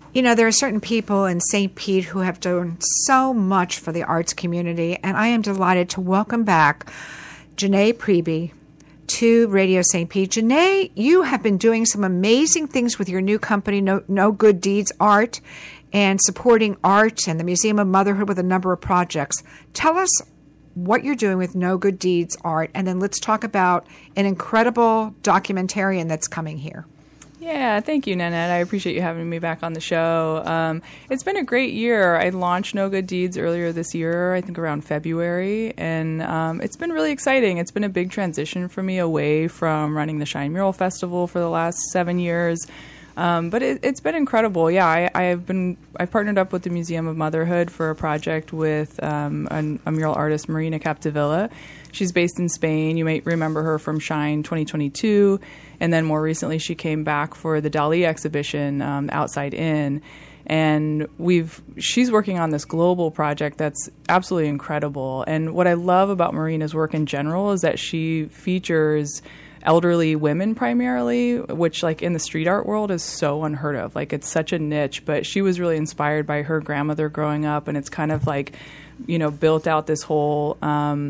You know, there are certain people in St. Pete who have done so much for the arts community, and I am delighted to welcome back Janae Priebe to Radio St. Pete. Janae, you have been doing some amazing things with your new company, No Good Deeds Art, and supporting art and the Museum of Motherhood with a number of projects. Tell us what you're doing with No Good Deeds Art, and then let's talk about an incredible documentarian that's coming here. Yeah, thank you, Nanette. I appreciate you having me back on the show. It's been a great year. I launched No Good Deeds earlier this year, I think around February, and it's been really exciting. It's been a big transition for me away from running the Shine Mural Festival for the last 7 years. But it's been incredible. Yeah, I've partnered up with the Museum of Motherhood for a project with a mural artist, Marina Capdevila. She's based in Spain. You might remember her from Shine 2022. And then more recently, she came back for the Dali exhibition, Outside In. And she's working on this global project that's absolutely incredible. And what I love about Marina's work in general is that she features elderly women primarily, which like in the street art world is so unheard of. Like it's such a niche, but she was really inspired by her grandmother growing up, and it's kind of like, you know, built out this whole,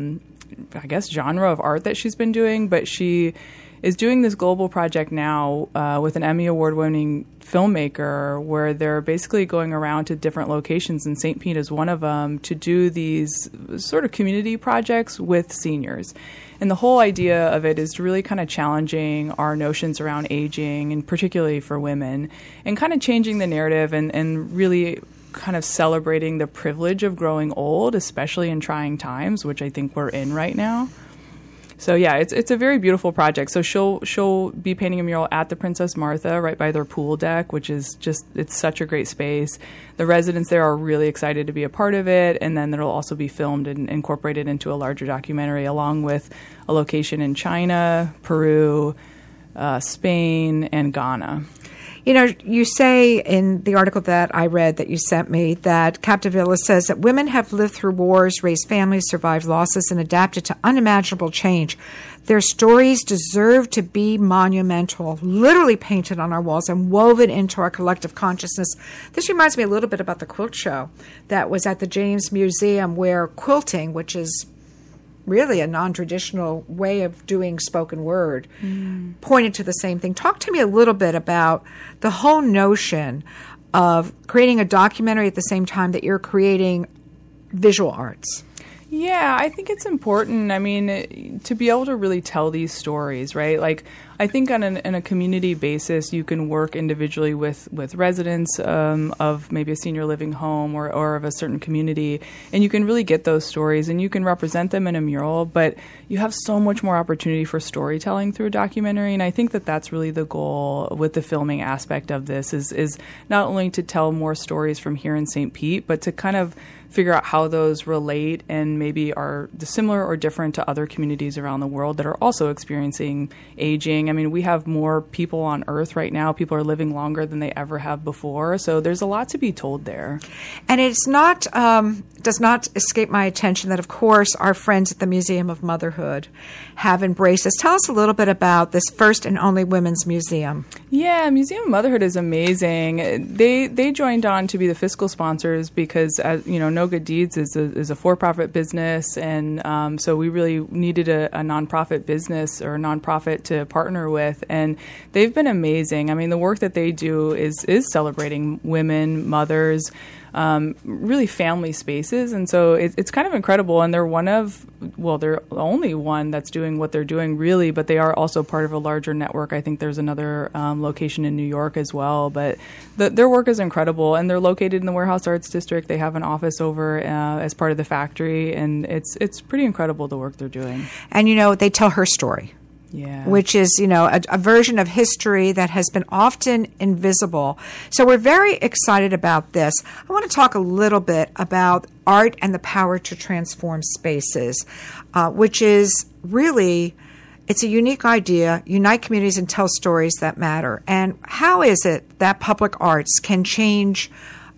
I guess, genre of art that she's been doing. But she is doing this global project now with an Emmy Award-winning filmmaker where they're basically going around to different locations, and St. Pete is one of them, to do these sort of community projects with seniors. And the whole idea of it is really kind of challenging our notions around aging, and particularly for women, and kind of changing the narrative and really kind of celebrating the privilege of growing old, especially in trying times, which I think we're in right now. So yeah, it's a very beautiful project. So she'll be painting a mural at the Princess Martha right by their pool deck, which is just, it's such a great space. The residents there are really excited to be a part of it, and then it'll also be filmed and incorporated into a larger documentary, along with a location in China, Peru, Spain, and Ghana. You know, you say in the article that I read that you sent me that Capdevila says that women have lived through wars, raised families, survived losses, and adapted to unimaginable change. Their stories deserve to be monumental, literally painted on our walls and woven into our collective consciousness. This reminds me a little bit about the quilt show that was at the James Museum, where quilting, which is really a non-traditional way of doing spoken word, pointed to the same thing. Talk to me a little bit about the whole notion of creating a documentary at the same time that you're creating visual arts. Yeah, I think it's important. I mean, to be able to really tell these stories, right? Like, I think on a community basis, you can work individually with residents of maybe a senior living home or of a certain community, and you can really get those stories and you can represent them in a mural, but you have so much more opportunity for storytelling through a documentary, and I think that that's really the goal with the filming aspect of this is not only to tell more stories from here in St. Pete, but to kind of figure out how those relate and maybe are similar or different to other communities around the world that are also experiencing aging. I mean, we have more people on Earth right now. People are living longer than they ever have before. So there's a lot to be told there. And it's not, does not escape my attention that, of course, our friends at the Museum of Motherhood have embraced this. Tell us a little bit about this first and only women's museum. Yeah, Museum of Motherhood is amazing. They joined on to be the fiscal sponsors because, you know, No Good Deeds is a for-profit business, and so we really needed a nonprofit business or a nonprofit to partner with, and they've been amazing. I mean, the work that they do is celebrating women, mothers, really family spaces, and so it's kind of incredible. And they're they're the only one that's doing what they're doing, really, but they are also part of a larger network. I think there's another location in New York as well, but their work is incredible, and they're located in the Warehouse Arts District. They have an office over as part of the factory, and it's pretty incredible the work they're doing. And, you know, they tell her story. Yeah. Which is, you know, a version of history that has been often invisible. So we're very excited about this. I want to talk a little bit about art and the power to transform spaces, which is really, it's a unique idea, unite communities and tell stories that matter. And how is it that public arts can change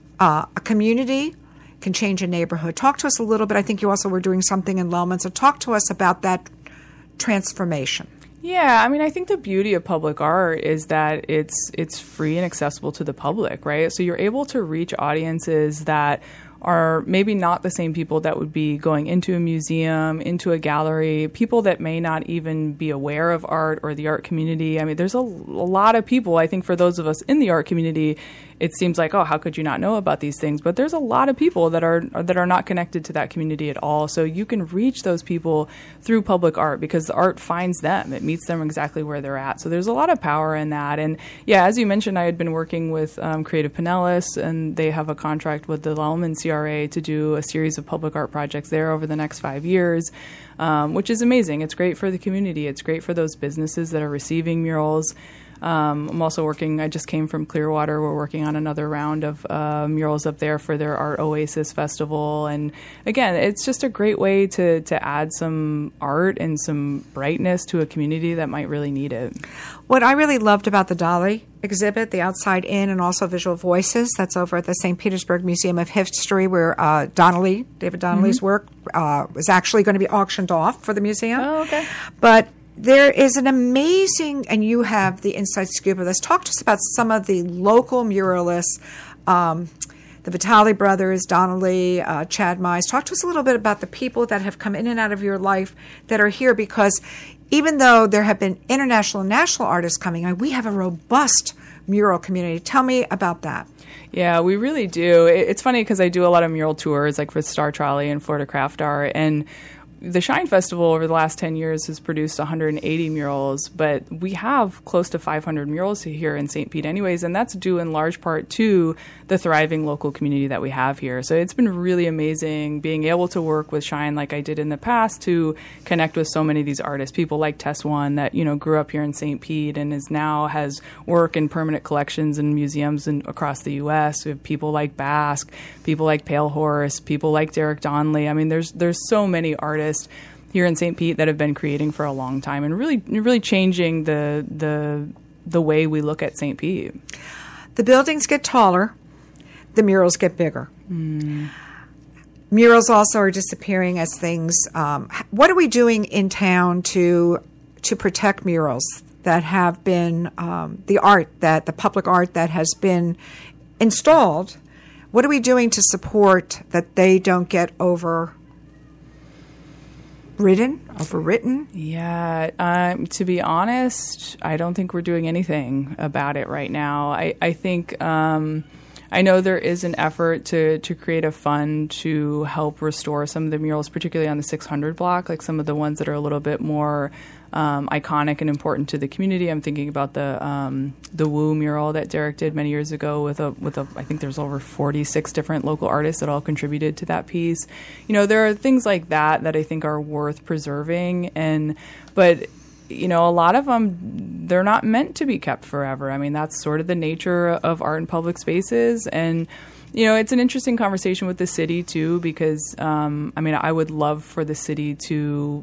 a community, can change a neighborhood? Talk to us a little bit. I think you also were doing something in Lellman, so talk to us about that transformation. Yeah, I mean, I think the beauty of public art is that it's free and accessible to the public, right? So you're able to reach audiences that are maybe not the same people that would be going into a museum, into a gallery, people that may not even be aware of art or the art community. I mean, there's a lot of people, I think for those of us in the art community, it seems like, oh, how could you not know about these things? But there's a lot of people that are not connected to that community at all. So you can reach those people through public art because the art finds them. It meets them exactly where they're at. So there's a lot of power in that. And yeah, as you mentioned, I had been working with Creative Pinellas, and they have a contract with the Lellman CRA to do a series of public art projects there over the next 5 years, which is amazing. It's great for the community. It's great for those businesses that are receiving murals. I'm also working, I just came from Clearwater. We're working on another round of murals up there for their Art Oasis Festival. And again, it's just a great way to add some art and some brightness to a community that might really need it. What I really loved about the Dolly exhibit, the Outside In, and also Visual Voices, that's over at the St. Petersburg Museum of History, where David Donnelly's work was actually going to be auctioned off for the museum. Oh, okay. But there is an amazing, and you have the inside scoop of this. Talk to us about some of the local muralists, the Vitale brothers, Donnelly, Chad Mize. Talk to us a little bit about the people that have come in and out of your life that are here, because even though there have been international and national artists coming in, we have a robust mural community. Tell me about that. Yeah, we really do. It's funny because I do a lot of mural tours, like with Star Trolley and Florida Craft Art, and the Shine Festival over the last 10 years has produced 180 murals, but we have close to 500 murals here in St. Pete anyways, and that's due in large part to the thriving local community that we have here. So it's been really amazing being able to work with Shine like I did in the past to connect with so many of these artists, people like Tess One that, grew up here in St. Pete and has work in permanent collections and museums across the U.S. We have people like Basque, people like Pale Horse, people like Derek Donnelly. I mean, there's so many artists here in St. Pete that have been creating for a long time and really changing the way we look at St. Pete. The buildings get taller, the murals get bigger. Murals also are disappearing as things. What are we doing in town to protect murals that have been the public art that has been installed? What are we doing to support that they don't get overwritten? Yeah, to be honest, I don't think we're doing anything about it right now. I think I know there is an effort to create a fund to help restore some of the murals, particularly on the 600 block, like some of the ones that are a little bit more iconic and important to the community. I'm thinking about the Woo mural that Derek did many years ago with I think there's over 46 different local artists that all contributed to that piece. There are things like that I think are worth preserving, but a lot of them, they're not meant to be kept forever. I mean, that's sort of the nature of art in public spaces. And, it's an interesting conversation with the city, too, because, I would love for the city to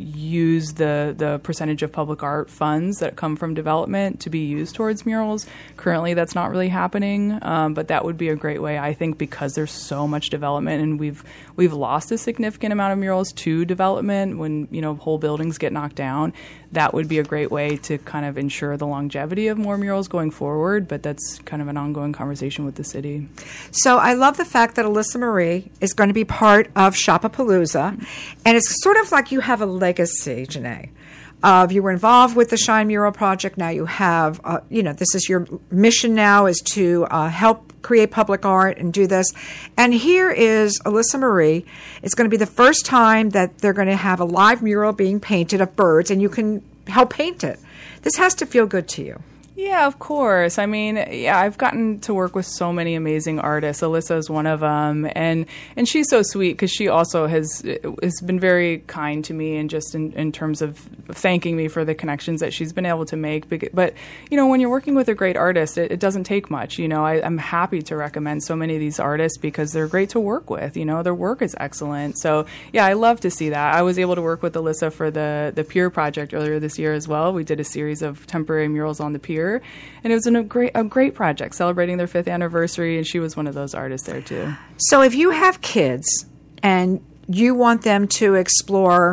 use the percentage of public art funds that come from development to be used towards murals. Currently, that's not really happening, but that would be a great way, I think, because there's so much development and we've lost a significant amount of murals to development when, whole buildings get knocked down. That would be a great way to kind of ensure the longevity of more murals going forward, but that's kind of an ongoing conversation with the city. So I love the fact that Alyssa Marie is going to be part of Shopapalooza, and it's sort of like you have a legacy, Janae. You were involved with the Shine Mural Project. Now you have, this is your mission now is to help create public art and do this. And here is Alyssa Marie. It's going to be the first time that they're going to have a live mural being painted of birds, and you can help paint it. This has to feel good to you. Yeah, of course. I mean, I've gotten to work with so many amazing artists. Alyssa is one of them, and she's so sweet because she also has been very kind to me and just in terms of thanking me for the connections that she's been able to make. But when you're working with a great artist, it doesn't take much. I'm happy to recommend so many of these artists because they're great to work with. Their work is excellent. So yeah, I love to see that. I was able to work with Alyssa for the Pier project earlier this year as well. We did a series of temporary murals on the pier. And it was a great project celebrating their 5th anniversary, and she was one of those artists there too. So if you have kids and you want them to explore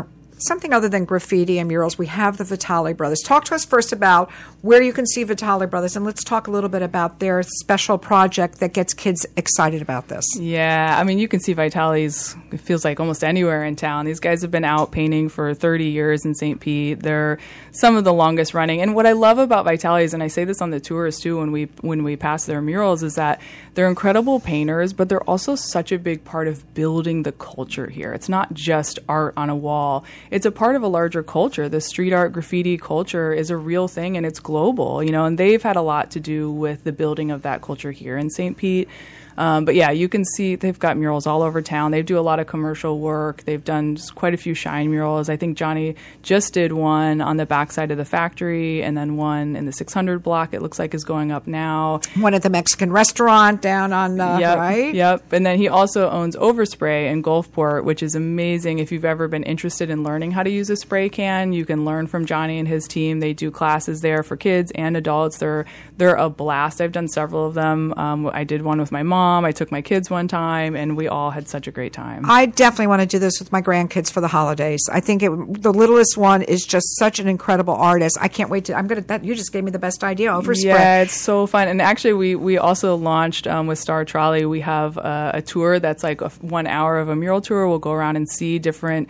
something other than graffiti and murals. We have the Vitale Brothers. Talk to us first about where you can see Vitale Brothers, and let's talk a little bit about their special project that gets kids excited about this. Yeah, I mean, you can see Vitale's, it feels like almost anywhere in town. These guys have been out painting for 30 years in St. Pete. They're some of the longest running. And what I love about Vitale's, and I say this on the tours too when we pass their murals, is that they're incredible painters, but they're also such a big part of building the culture here. It's not just art on a wall. It's a part of a larger culture. The street art graffiti culture is a real thing, and it's global, and they've had a lot to do with the building of that culture here in St. Pete. But yeah, you can see they've got murals all over town. They do a lot of commercial work. They've done quite a few Shine murals. I think Johnny just did one on the backside of the factory, and then one in the 600 block, it looks like, is going up now. One at the Mexican restaurant down on, right? Yep. And then he also owns Overspray in Gulfport, which is amazing. If you've ever been interested in learning how to use a spray can, you can learn from Johnny and his team. They do classes there for kids and adults. They're a blast. I've done several of them. I did one with my mom. I took my kids one time, and we all had such a great time. I definitely want to do this with my grandkids for the holidays. I think the littlest one is just such an incredible artist. I can't wait to. You just gave me the best idea. Overspray. Yeah, it's so fun. And actually, we also launched with Star Trolley. We have a tour that's like 1 hour of a mural tour. We'll go around and see different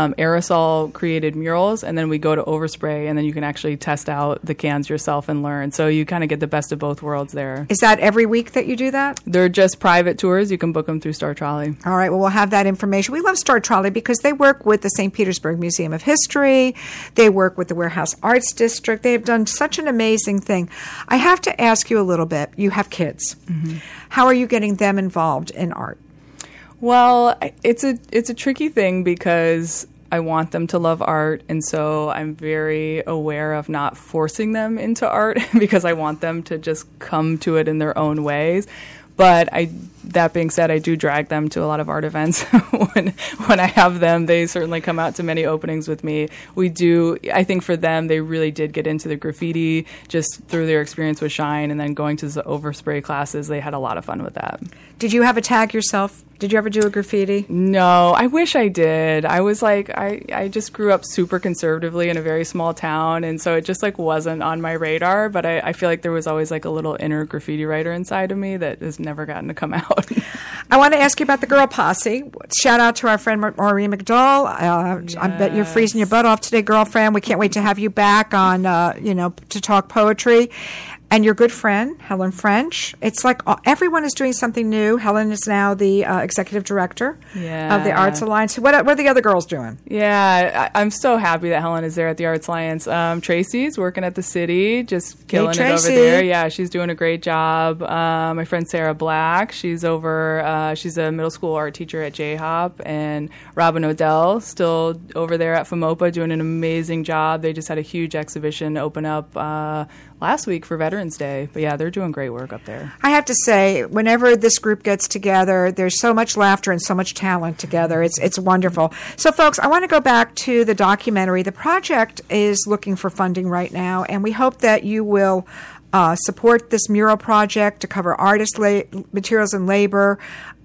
aerosol created murals, and then we go to Overspray, and then you can actually test out the cans yourself and learn. So you kind of get the best of both worlds there. Is that every week that you do that? They're just private tours. You can book them through Star Trolley. All right. Well, we'll have that information. We love Star Trolley because they work with the St. Petersburg Museum of History. They work with the Warehouse Arts District. They have done such an amazing thing. I have to ask you a little bit. You have kids. Mm-hmm. How are you getting them involved in art? Well, it's a tricky thing because I want them to love art, and so I'm very aware of not forcing them into art because I want them to just come to it in their own ways. But that being said, I do drag them to a lot of art events when I have them. They certainly come out to many openings with me. I think for them, they really did get into the graffiti just through their experience with Shine, and then going to the Overspray classes. They had a lot of fun with that. Did you have a tag yourself? Did you ever do a graffiti? No, I wish I did. I was like, I just grew up super conservatively in a very small town, and so it just like wasn't on my radar. But I feel like there was always like a little inner graffiti writer inside of me that has never gotten to come out. I want to ask you about the Girl Posse. Shout out to our friend Maureen McDowell. Yes. I bet you're freezing your butt off today, girlfriend. We can't wait to have you back on, to talk poetry. And your good friend, Helen French. It's like everyone is doing something new. Helen is now the executive director of the Arts Alliance. What are the other girls doing? Yeah, I'm so happy that Helen is there at the Arts Alliance. Tracy's working at the city, just killing it over there. Yeah, she's doing a great job. My friend Sarah Black, she's a middle school art teacher at J-Hop. And Robin Odell, still over there at FAMOPA, doing an amazing job. They just had a huge exhibition open up last week for Veterans Day. But yeah, they're doing great work up there. I have to say, whenever this group gets together, there's so much laughter and so much talent together. It's wonderful. So folks, I want to go back to the documentary. The project is looking for funding right now, and we hope that you will support this mural project to cover artist materials and labor.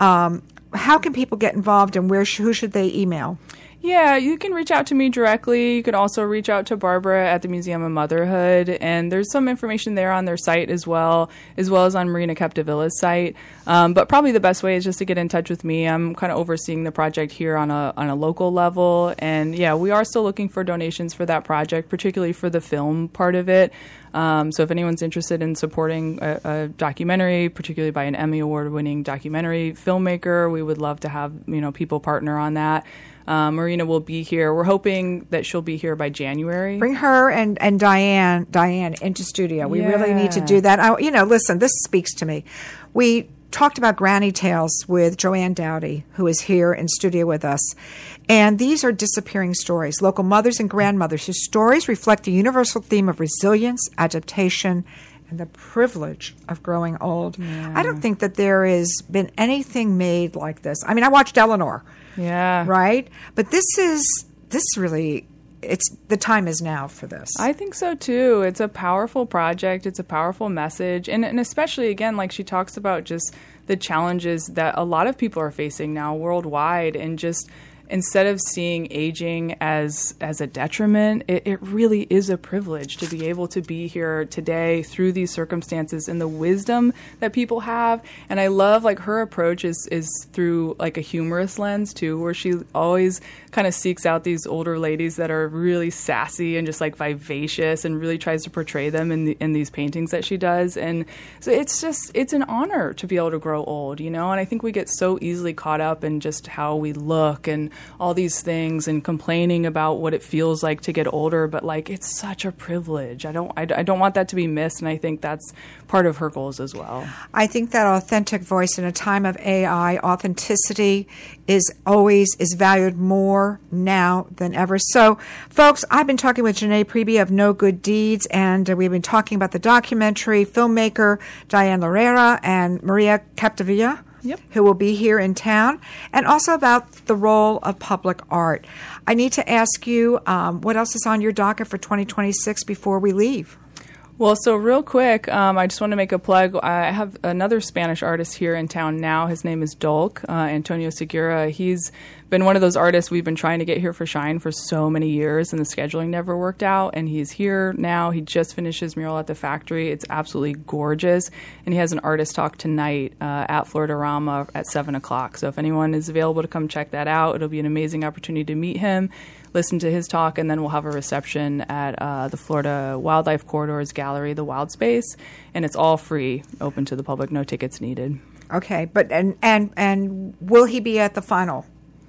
How can people get involved, and who should they email? Yeah, you can reach out to me directly. You can also reach out to Barbara at the Museum of Motherhood, and there's some information there on their site as well as on Marina Capdevilla's site. But probably the best way is just to get in touch with me. I'm kind of overseeing the project here on a local level, and yeah, we are still looking for donations for that project, particularly for the film part of it. So if anyone's interested in supporting a documentary, particularly by an Emmy Award-winning documentary filmmaker, we would love to have people partner on that. Marina will be here. We're hoping that she'll be here by January. Bring her and Diane into studio. We really need to do that. Listen, this speaks to me. We talked about Granny Tales with Joanne Dowdy, who is here in studio with us. And these are disappearing stories, local mothers and grandmothers whose stories reflect the universal theme of resilience, adaptation, and the privilege of growing old. Yeah. I don't think that there has been anything made like this. I mean, I watched Eleanor. Yeah. Right? But the time is now for this. I think so too. It's a powerful project. It's a powerful message. And especially, again, like she talks about just the challenges that a lot of people are facing now worldwide, and just instead of seeing aging as a detriment, it really is a privilege to be able to be here today through these circumstances and the wisdom that people have. And I love, like, her approach is through, like, a humorous lens too, where she always kind of seeks out these older ladies that are really sassy and just, like, vivacious, and really tries to portray them in these paintings that she does. And so it's an honor to be able to grow old, you know. And I think we get so easily caught up in just how we look and all these things and complaining about what it feels like to get older, but, like, it's such a privilege. I don't want that to be missed, and I think that's part of her goals as well. I think that authentic voice in a time of AI, authenticity is valued more now than ever. So, folks, I've been talking with Janae Priebe of No Good Deeds, and we've been talking about the documentary filmmaker Diane Larrea and Maria Capdevila, who will be here in town, and also about the role of public art. I need to ask you, what else is on your docket for 2026 before we leave? Well, so real quick, I just want to make a plug. I have another Spanish artist here in town now. His name is Dolk, Antonio Segura. He's been one of those artists we've been trying to get here for Shine for so many years, and the scheduling never worked out. And he's here now. He just finished his mural at the factory. It's absolutely gorgeous. And he has an artist talk tonight at Florida-Rama at 7 o'clock. So if anyone is available to come check that out, it'll be an amazing opportunity to meet him, listen to his talk, and then we'll have a reception at the Florida Wildlife Corridors Gallery, the Wild Space, and it's all free, open to the public, no tickets needed. Okay, but and will he be at the final?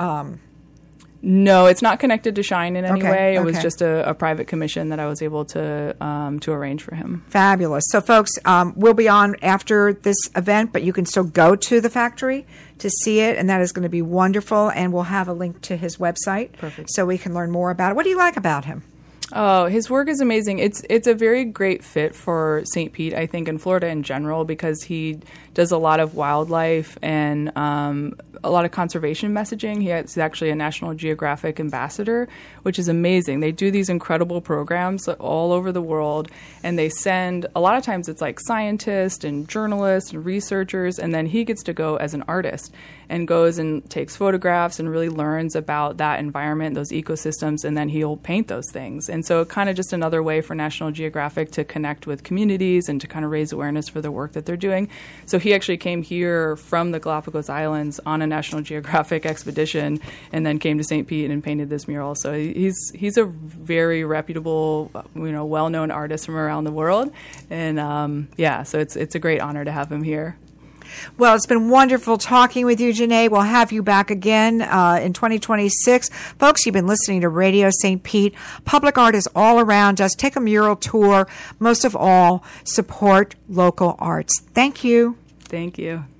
No, it's not connected to Shine in any way. It was okay. just a private commission that I was able to arrange for him. Fabulous. So, folks, we'll be on after this event, but you can still go to the factory to see it, and that is going to be wonderful. And we'll have a link to his website. Perfect. So we can learn more about it. What do you like about him? Oh, his work is amazing. It's a very great fit for St. Pete, I think, and Florida in general, because he does a lot of wildlife and a lot of conservation messaging. He's actually a National Geographic ambassador, which is amazing. They do these incredible programs all over the world, and they send, a lot of times it's like scientists and journalists and researchers, and then he gets to go as an artist and goes and takes photographs and really learns about that environment, those ecosystems, and then he'll paint those things. And so kind of just another way for National Geographic to connect with communities and to kind of raise awareness for the work that they're doing. So he actually came here from the Galapagos Islands on a National Geographic expedition and then came to St. Pete and painted this mural. So he's a very reputable, well-known artist from around the world. And so it's a great honor to have him here. Well, it's been wonderful talking with you, Janae. We'll have you back again in 2026. Folks, you've been listening to Radio St. Pete. Public art is all around us. Take a mural tour. Most of all, support local arts. Thank you. Thank you.